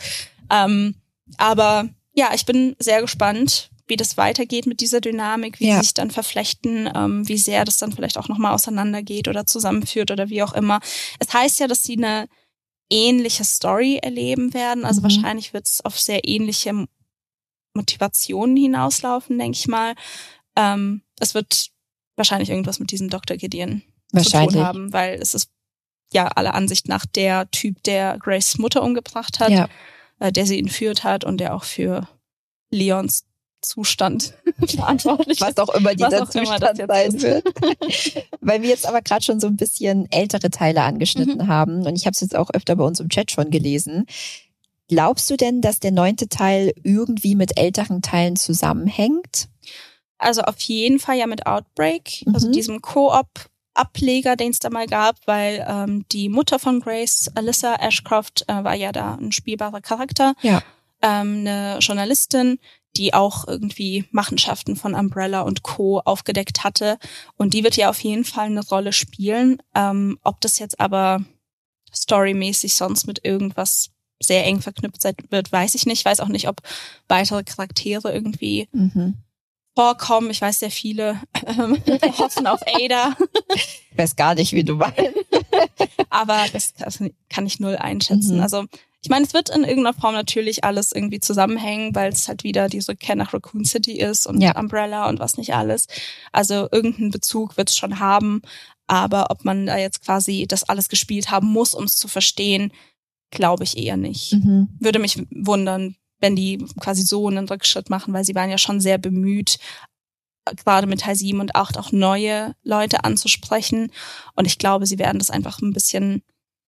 Aber ja, ich bin sehr gespannt, wie das weitergeht mit dieser Dynamik, wie sie sich dann verflechten, wie sehr das dann vielleicht auch nochmal auseinandergeht oder zusammenführt oder wie auch immer. Es heißt ja, dass sie eine ähnliche Story erleben werden. Also wahrscheinlich wird es auf sehr ähnliche Motivationen hinauslaufen, denke ich mal. Es wird wahrscheinlich irgendwas mit diesem Dr. Gideon zu tun haben, weil es ist ja aller Ansicht nach der Typ, der Grace Mutter umgebracht hat, der sie entführt hat und der auch für Leons Zustand verantwortlich ist. Was auch immer dieser Zustand sein wird. Weil wir jetzt aber gerade schon so ein bisschen ältere Teile angeschnitten haben und ich habe es jetzt auch öfter bei uns im Chat schon gelesen. Glaubst du denn, dass der 9. Teil irgendwie mit älteren Teilen zusammenhängt? Also auf jeden Fall ja mit Outbreak, also diesem Koop-Ableger, den es da mal gab, weil die Mutter von Grace, Alyssa Ashcroft, war ja da ein spielbarer Charakter. Ja. Eine Journalistin, die auch irgendwie Machenschaften von Umbrella und Co. aufgedeckt hatte. Und die wird ja auf jeden Fall eine Rolle spielen. Ob das jetzt aber storymäßig sonst mit irgendwas sehr eng verknüpft wird, weiß ich nicht. Ich weiß auch nicht, ob weitere Charaktere irgendwie vorkommen. Ich weiß, sehr viele hoffen auf Ada. Ich weiß gar nicht, wie du meinst. Aber das kann ich null einschätzen. Also ich meine, es wird in irgendeiner Form natürlich alles irgendwie zusammenhängen, weil es halt wieder die Rückkehr nach Raccoon City ist und Umbrella und was nicht alles. Also irgendeinen Bezug wird es schon haben. Aber ob man da jetzt quasi das alles gespielt haben muss, um es zu verstehen, glaube ich eher nicht. Würde mich wundern, wenn die quasi so einen Rückschritt machen, weil sie waren ja schon sehr bemüht, gerade mit Teil 7 und 8 auch neue Leute anzusprechen. Und ich glaube, sie werden das einfach ein bisschen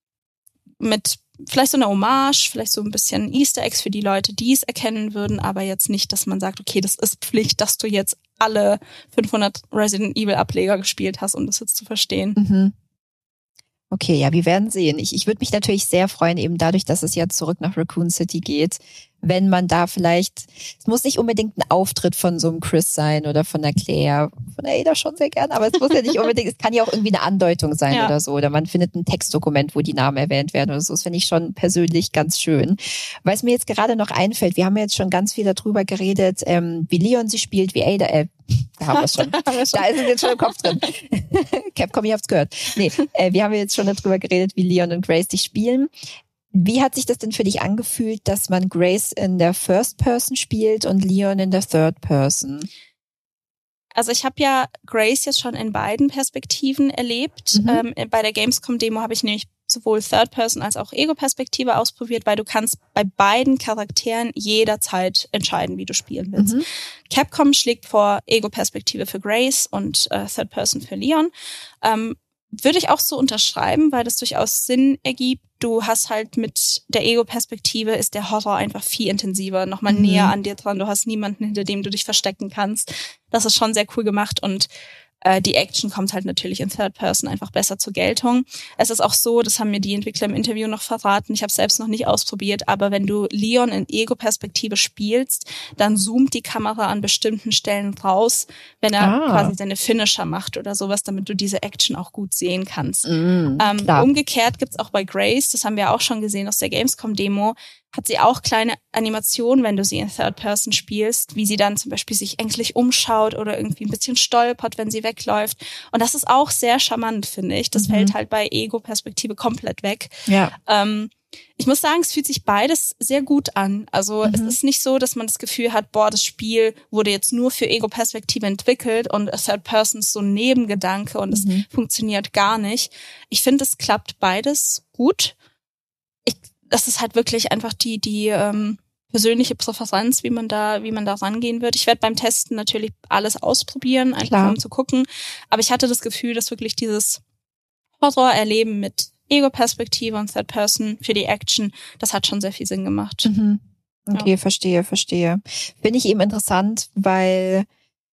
mit vielleicht so einer Hommage, vielleicht so ein bisschen Easter Eggs für die Leute, die es erkennen würden, aber jetzt nicht, dass man sagt, okay, das ist Pflicht, dass du jetzt alle 500 Resident Evil Ableger gespielt hast, um das jetzt zu verstehen. Okay, ja, wir werden sehen. Ich würde mich natürlich sehr freuen, eben dadurch, dass es ja zurück nach Raccoon City geht, wenn man da vielleicht, es muss nicht unbedingt ein Auftritt von so einem Chris sein oder von der Claire, von der Ada schon sehr gern, aber es muss ja nicht unbedingt, es kann ja auch irgendwie eine Andeutung sein oder so, oder man findet ein Textdokument, wo die Namen erwähnt werden oder so. Das finde ich schon persönlich ganz schön. Weil es mir jetzt gerade noch einfällt, wir haben ja jetzt schon ganz viel darüber geredet, wie Leon sie spielt, wie Ada, da haben wir es schon. Da ist es jetzt schon im Kopf drin. Capcom, ihr habt's gehört. Nee, wir haben jetzt schon darüber geredet, wie Leon und Grace sich spielen. Wie hat sich das denn für dich angefühlt, dass man Grace in der First Person spielt und Leon in der Third Person? Also ich habe ja Grace jetzt schon in beiden Perspektiven erlebt. Bei der Gamescom-Demo habe ich nämlich sowohl Third Person als auch Ego-Perspektive ausprobiert, weil du kannst bei beiden Charakteren jederzeit entscheiden, wie du spielen willst. Capcom schlägt vor Ego-Perspektive für Grace und Third Person für Leon. Würde ich auch so unterschreiben, weil das durchaus Sinn ergibt. Du hast halt mit der Ego-Perspektive ist der Horror einfach viel intensiver, nochmal näher an dir dran. Du hast niemanden, hinter dem du dich verstecken kannst. Das ist schon sehr cool gemacht und die Action kommt halt natürlich in Third Person einfach besser zur Geltung. Es ist auch so, das haben mir die Entwickler im Interview noch verraten, ich habe es selbst noch nicht ausprobiert, aber wenn du Leon in Ego-Perspektive spielst, dann zoomt die Kamera an bestimmten Stellen raus, wenn er quasi seine Finisher macht oder sowas, damit du diese Action auch gut sehen kannst. Umgekehrt gibt's auch bei Grace, das haben wir auch schon gesehen aus der Gamescom-Demo, hat sie auch kleine Animationen, wenn du sie in Third Person spielst, wie sie dann zum Beispiel sich ängstlich umschaut oder irgendwie ein bisschen stolpert, wenn sie wegläuft. Und das ist auch sehr charmant, finde ich. Das fällt halt bei Ego-Perspektive komplett weg. Ja. Ich muss sagen, es fühlt sich beides sehr gut an. Also es ist nicht so, dass man das Gefühl hat, boah, das Spiel wurde jetzt nur für Ego-Perspektive entwickelt und Third Person ist so ein Nebengedanke und es funktioniert gar nicht. Ich finde, es klappt beides gut. Das ist halt wirklich einfach die persönliche Präferenz, wie man da rangehen wird. Ich werde beim Testen natürlich alles ausprobieren, einfach um zu gucken. Aber ich hatte das Gefühl, dass wirklich dieses Horror-Erleben mit Ego-Perspektive und Third Person für die Action, das hat schon sehr viel Sinn gemacht. Okay, verstehe. Finde ich eben interessant, weil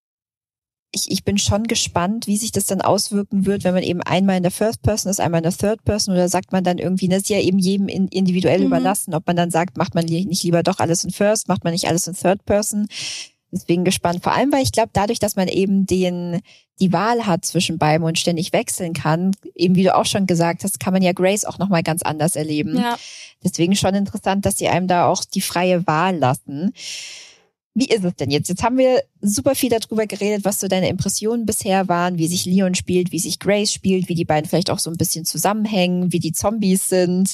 ich bin schon gespannt, wie sich das dann auswirken wird, wenn man eben einmal in der First Person ist, einmal in der Third Person, oder sagt man dann irgendwie, das ist ja eben jedem individuell überlassen, ob man dann sagt, macht man nicht lieber doch alles in First, macht man nicht alles in Third Person. Deswegen gespannt. Vor allem, weil ich glaube, dadurch, dass man eben die Wahl hat zwischen beiden und ständig wechseln kann, eben wie du auch schon gesagt hast, kann man ja Grace auch nochmal ganz anders erleben. Ja. Deswegen schon interessant, dass sie einem da auch die freie Wahl lassen. Wie ist es denn jetzt? Jetzt haben wir super viel darüber geredet, was so deine Impressionen bisher waren, wie sich Leon spielt, wie sich Grace spielt, wie die beiden vielleicht auch so ein bisschen zusammenhängen, wie die Zombies sind.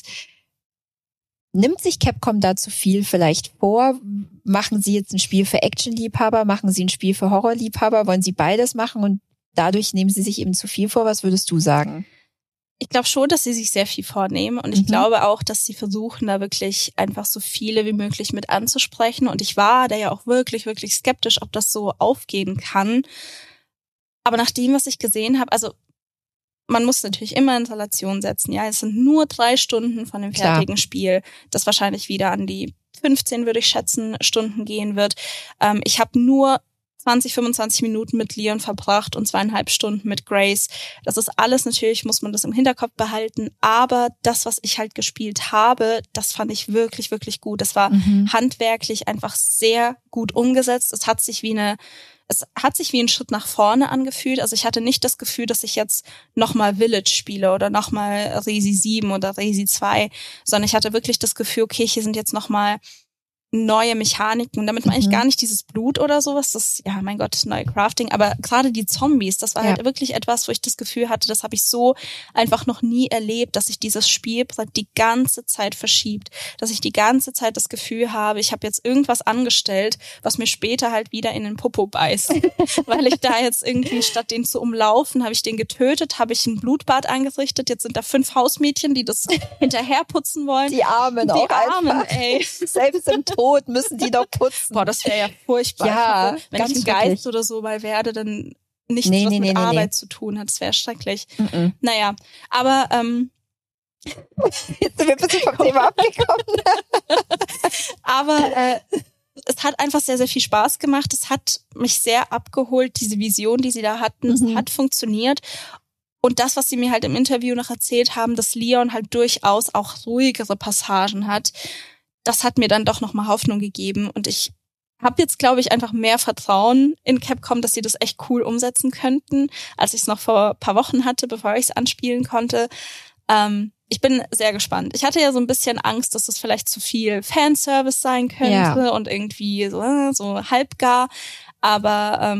Nimmt sich Capcom da zu viel vielleicht vor? Machen sie jetzt ein Spiel für Action-Liebhaber? Machen sie ein Spiel für Horror-Liebhaber? Wollen sie beides machen und dadurch nehmen sie sich eben zu viel vor? Was würdest du sagen? Ich glaube schon, dass sie sich sehr viel vornehmen und ich glaube auch, dass sie versuchen, da wirklich einfach so viele wie möglich mit anzusprechen und ich war da ja auch wirklich, wirklich skeptisch, ob das so aufgehen kann. Aber nach dem, was ich gesehen habe, also man muss natürlich immer in Relation setzen. Ja, es sind nur 3 Stunden von dem fertigen Spiel, das wahrscheinlich wieder an die 15, würde ich schätzen, Stunden gehen wird. Ich habe nur 20, 25 Minuten mit Leon verbracht und 2,5 Stunden mit Grace. Das ist alles, natürlich muss man das im Hinterkopf behalten, aber das, was ich halt gespielt habe, das fand ich wirklich, wirklich gut. Das war handwerklich einfach sehr gut umgesetzt. Es hat sich wie ein Schritt nach vorne angefühlt. Also ich hatte nicht das Gefühl, dass ich jetzt nochmal Village spiele oder nochmal Resi 7 oder Resi 2, sondern ich hatte wirklich das Gefühl, okay, hier sind jetzt nochmal neue Mechaniken. Und damit meine ich gar nicht dieses Blut oder sowas. Das, ja, mein Gott, neue Crafting. Aber gerade die Zombies, das war halt wirklich etwas, wo ich das Gefühl hatte, das habe ich so einfach noch nie erlebt, dass sich dieses Spiel die ganze Zeit verschiebt. Dass ich die ganze Zeit das Gefühl habe, ich habe jetzt irgendwas angestellt, was mir später halt wieder in den Popo beißt. Weil ich da jetzt irgendwie, statt den zu umlaufen, habe ich den getötet, habe ich ein Blutbad angerichtet. Jetzt sind da 5 Hausmädchen, die das hinterher putzen wollen. Die Armen auch einfach. Ey. Selbst im Tod müssen die doch putzen. Boah, das wäre ja furchtbar. Ja, hoffe, wenn ich ein Geist oder so mal werde, dann nichts, was mit Arbeit zu tun hat. Das wäre schrecklich. Naja, aber jetzt sind wir ein bisschen vom Thema abgekommen. Aber es hat einfach sehr, sehr viel Spaß gemacht. Es hat mich sehr abgeholt, diese Vision, die sie da hatten. Es hat funktioniert. Und das, was sie mir halt im Interview noch erzählt haben, dass Leon halt durchaus auch ruhigere Passagen hat, das hat mir dann doch nochmal Hoffnung gegeben. Und ich habe jetzt, glaube ich, einfach mehr Vertrauen in Capcom, dass sie das echt cool umsetzen könnten, als ich es noch vor ein paar Wochen hatte, bevor ich es anspielen konnte. Ich bin sehr gespannt. Ich hatte ja so ein bisschen Angst, dass das vielleicht zu viel Fanservice sein könnte und irgendwie so halbgar. Aber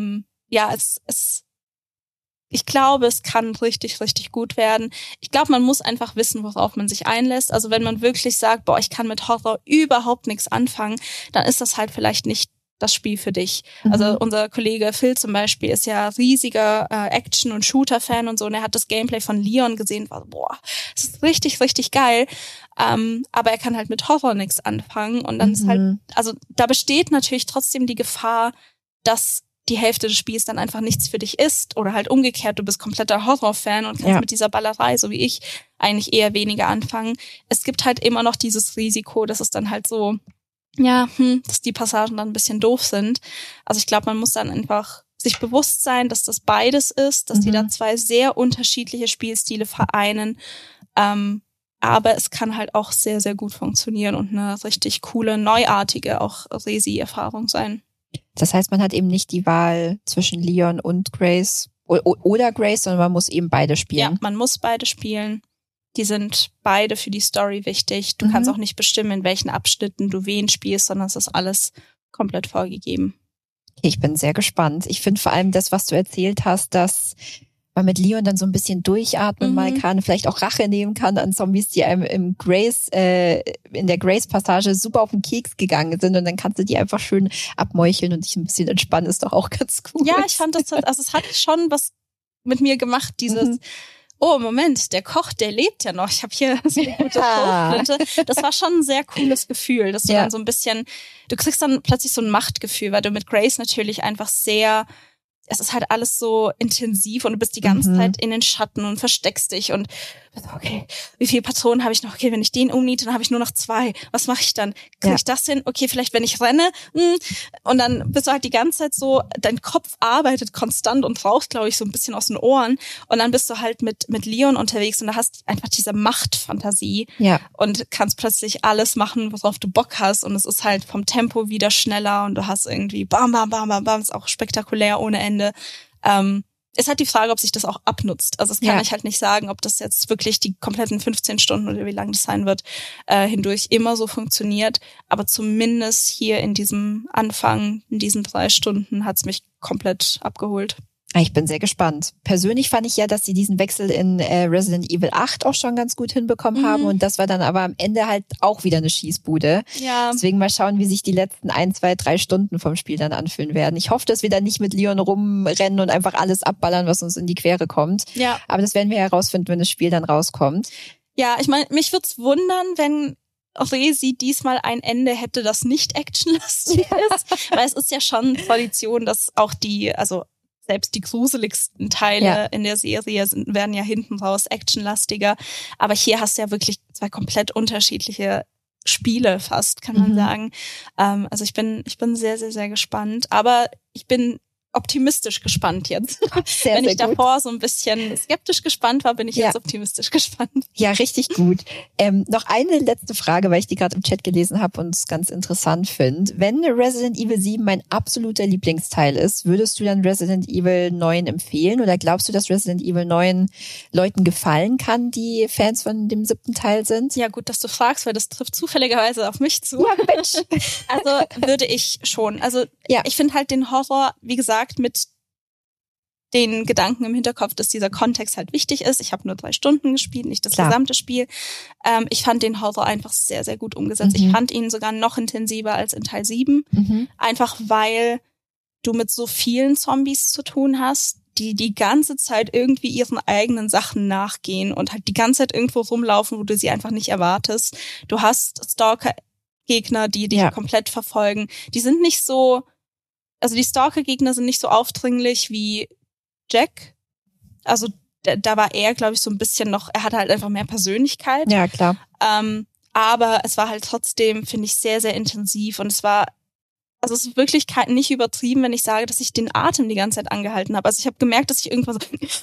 ich glaube, es kann richtig, richtig gut werden. Ich glaube, man muss einfach wissen, worauf man sich einlässt. Also wenn man wirklich sagt, boah, ich kann mit Horror überhaupt nichts anfangen, dann ist das halt vielleicht nicht das Spiel für dich. Also unser Kollege Phil zum Beispiel ist ja riesiger Action- und Shooter-Fan und so, und er hat das Gameplay von Leon gesehen und war so, boah, das ist richtig, richtig geil. Aber er kann halt mit Horror nichts anfangen und dann ist halt, also da besteht natürlich trotzdem die Gefahr, dass die Hälfte des Spiels dann einfach nichts für dich ist oder halt umgekehrt, du bist kompletter Horror-Fan und kannst mit dieser Ballerei, so wie ich, eigentlich eher weniger anfangen. Es gibt halt immer noch dieses Risiko, dass es dann halt so, dass die Passagen dann ein bisschen doof sind. Also ich glaube, man muss dann einfach sich bewusst sein, dass das beides ist, dass die da 2 sehr unterschiedliche Spielstile vereinen. Aber es kann halt auch sehr, sehr gut funktionieren und eine richtig coole, neuartige auch Resi-Erfahrung sein. Das heißt, man hat eben nicht die Wahl zwischen Leon und Grace oder Grace, sondern man muss eben beide spielen. Ja, man muss beide spielen. Die sind beide für die Story wichtig. Du kannst auch nicht bestimmen, in welchen Abschnitten du wen spielst, sondern es ist alles komplett vorgegeben. Ich bin sehr gespannt. Ich finde vor allem das, was du erzählt hast, dass man mit Leon dann so ein bisschen durchatmen mal kann, vielleicht auch Rache nehmen kann an Zombies, die einem in der Grace-Passage super auf den Keks gegangen sind, und dann kannst du die einfach schön abmeucheln und dich ein bisschen entspannen, ist doch auch ganz gut. Ja, ich fand das, also es hat schon was mit mir gemacht, dieses oh, Moment, der Koch, der lebt ja noch. Ich habe hier so eine gute Kochflinte. Das war schon ein sehr cooles Gefühl, dass du dann so ein bisschen, du kriegst dann plötzlich so ein Machtgefühl, weil du mit Grace natürlich einfach sehr, es ist halt alles so intensiv und du bist die ganze Zeit in den Schatten und versteckst dich und okay, wie viele Patronen habe ich noch? Okay, wenn ich den umniete, dann habe ich nur noch 2. Was mache ich dann? Kriege ich das hin? Okay, vielleicht wenn ich renne. Und dann bist du halt die ganze Zeit so, dein Kopf arbeitet konstant und raucht, glaube ich, so ein bisschen aus den Ohren. Und dann bist du halt mit Leon unterwegs und da hast einfach diese Machtfantasie und kannst plötzlich alles machen, worauf du Bock hast. Und es ist halt vom Tempo wieder schneller und du hast irgendwie bam, bam, bam, bam, bam, ist auch spektakulär ohne Ende. Es hat die Frage, ob sich das auch abnutzt. Also das kann ich halt nicht sagen, ob das jetzt wirklich die kompletten 15 Stunden oder wie lang das sein wird, hindurch immer so funktioniert. Aber zumindest hier in diesem Anfang, in diesen 3 Stunden, hat's mich komplett abgeholt. Ich bin sehr gespannt. Persönlich fand ich ja, dass sie diesen Wechsel in Resident Evil 8 auch schon ganz gut hinbekommen haben. Und das war dann aber am Ende halt auch wieder eine Schießbude. Ja. Deswegen mal schauen, wie sich die letzten 1, 2, 3 Stunden vom Spiel dann anfühlen werden. Ich hoffe, dass wir dann nicht mit Leon rumrennen und einfach alles abballern, was uns in die Quere kommt. Ja. Aber das werden wir herausfinden, wenn das Spiel dann rauskommt. Ja, ich meine, mich würd's wundern, wenn Resi diesmal ein Ende hätte, das nicht actionlastig ist. Weil es ist ja schon Tradition, dass auch selbst die gruseligsten Teile in der Serie werden ja hinten raus actionlastiger. Aber hier hast du ja wirklich 2 komplett unterschiedliche Spiele fast, kann man sagen. Also ich bin sehr, sehr, sehr gespannt. Aber ich bin optimistisch gespannt jetzt. Sehr, Wenn sehr ich davor so ein bisschen skeptisch gespannt war, bin ich jetzt optimistisch gespannt. Ja, richtig gut. Noch eine letzte Frage, weil ich die gerade im Chat gelesen habe und es ganz interessant finde. Wenn Resident Evil 7 mein absoluter Lieblingsteil ist, würdest du dann Resident Evil 9 empfehlen? Oder glaubst du, dass Resident Evil 9 Leuten gefallen kann, die Fans von dem 7. Teil sind? Ja, gut, dass du fragst, weil das trifft zufälligerweise auf mich zu. Ja, Mensch. Also würde ich schon. Also ich finde halt den Horror, wie gesagt, mit den Gedanken im Hinterkopf, dass dieser Kontext halt wichtig ist. Ich habe nur 3 Stunden gespielt, nicht das gesamte Spiel. Ich fand den Horror einfach sehr, sehr gut umgesetzt. Ich fand ihn sogar noch intensiver als in Teil 7. Einfach weil du mit so vielen Zombies zu tun hast, die ganze Zeit irgendwie ihren eigenen Sachen nachgehen und halt die ganze Zeit irgendwo rumlaufen, wo du sie einfach nicht erwartest. Du hast Stalker-Gegner, die dich komplett verfolgen. Die sind nicht so, also die Stalker-Gegner sind nicht so aufdringlich wie Jack. Also da war er, glaube ich, so ein bisschen noch, er hatte halt einfach mehr Persönlichkeit. Ja, klar. Aber es war halt trotzdem, finde ich, sehr, sehr intensiv und es ist wirklich nicht übertrieben, wenn ich sage, dass ich den Atem die ganze Zeit angehalten habe. Also ich habe gemerkt, dass ich irgendwann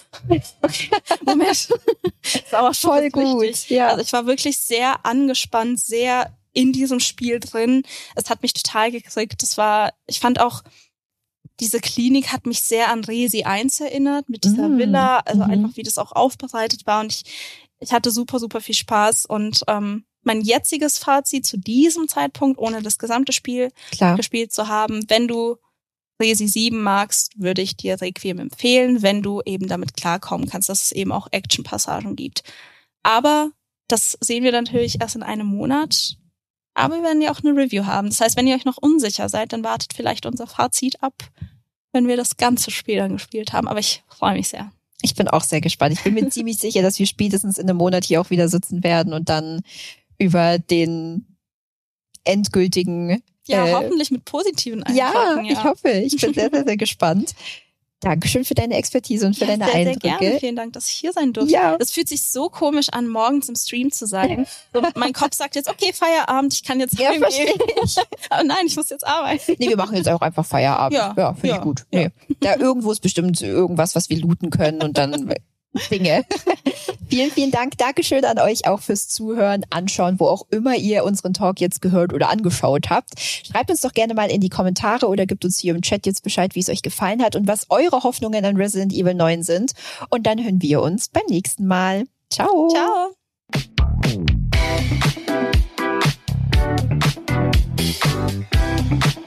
so, Moment, das voll gut. Ja. Also ich war wirklich sehr angespannt, sehr in diesem Spiel drin. Es hat mich total gekriegt. Ich fand auch, diese Klinik hat mich sehr an Resi 1 erinnert, mit dieser Villa, also einfach wie das auch aufbereitet war und ich hatte super, super viel Spaß und mein jetziges Fazit zu diesem Zeitpunkt, ohne das gesamte Spiel gespielt zu haben, wenn du Resi 7 magst, würde ich dir Requiem empfehlen, wenn du eben damit klarkommen kannst, dass es eben auch Action-Passagen gibt. Aber das sehen wir natürlich erst in einem Monat. Aber wir werden ja auch eine Review haben. Das heißt, wenn ihr euch noch unsicher seid, dann wartet vielleicht unser Fazit ab, wenn wir das ganze Spiel dann gespielt haben. Aber ich freue mich sehr. Ich bin auch sehr gespannt. Ich bin mir ziemlich sicher, dass wir spätestens in einem Monat hier auch wieder sitzen werden und dann über den endgültigen... hoffentlich mit positiven Eindrücken. Ja, ich hoffe. Ich bin sehr, sehr, sehr gespannt. Dankeschön für deine Expertise und für deine sehr, Eindrücke. Sehr gerne. Vielen Dank, dass ich hier sein durfte. Ja. Das fühlt sich so komisch an, morgens im Stream zu sein. So, mein Kopf sagt jetzt, okay, Feierabend, ich kann jetzt heimgehen. Aber nein, ich muss jetzt arbeiten. Nee, wir machen jetzt auch einfach Feierabend. Ja, finde ich gut. Nee. Da irgendwo ist bestimmt irgendwas, was wir looten können und dann Dinge. Vielen, vielen Dank. Dankeschön an euch auch fürs Zuhören, Anschauen, wo auch immer ihr unseren Talk jetzt gehört oder angeschaut habt. Schreibt uns doch gerne mal in die Kommentare oder gebt uns hier im Chat jetzt Bescheid, wie es euch gefallen hat und was eure Hoffnungen an Resident Evil 9 sind. Und dann hören wir uns beim nächsten Mal. Ciao. Ciao.